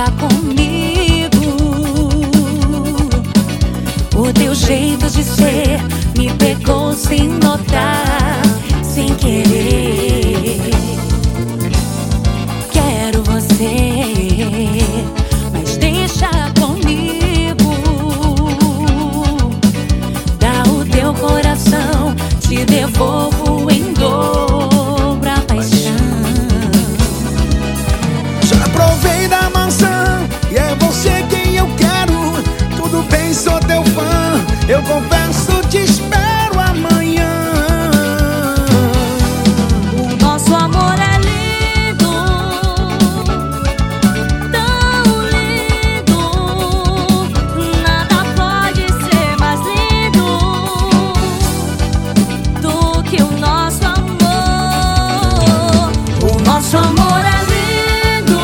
fica comigo. O teu jeito de ser me pegou sem notar, sem querer. Quero você, mas deixa comigo. Dá o teu coração, te devolvo em dobro a paixão. Já provei da maçã e é você quem eu quero. Tudo bem, sou teu fã, eu confesso, te espero amanhã. O nosso amor é lindo, tão lindo. Nada pode ser mais lindo do que o nosso amor. O nosso amor é lindo,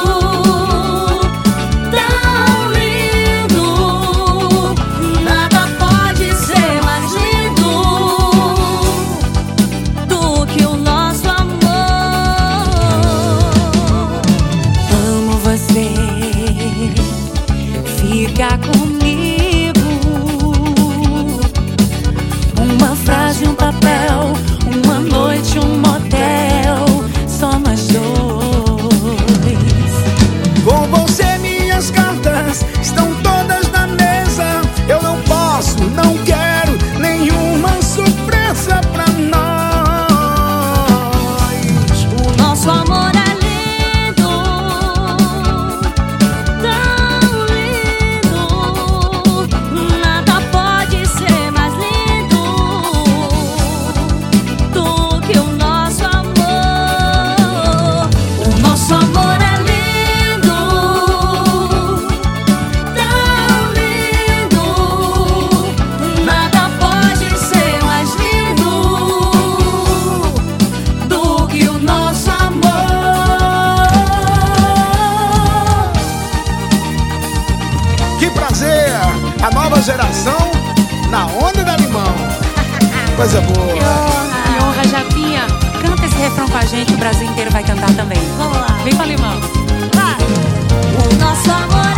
tão lindo. Nada pode ser mais lindo do que o nosso amor. Amo você, fica comigo. Uma frase, um papel, uma noite, um motel, só nós dois. Com você minhas cartas estão todas na mesa. Eu não posso, não quero nenhuma surpresa pra nós. O nosso amor é lindo, tão lindo. Nada pode ser mais lindo do que o nosso amor. O nosso amor é lindo, tão lindo. Nada pode ser mais lindo do que o nosso amor. Que prazer, a nova geração na onda da limão. Coisa boa. Que honra, Japinha. Canta esse refrão com a gente, o Brasil inteiro vai cantar também. Vamos lá. Vem com a Limão. Vai. O nosso amor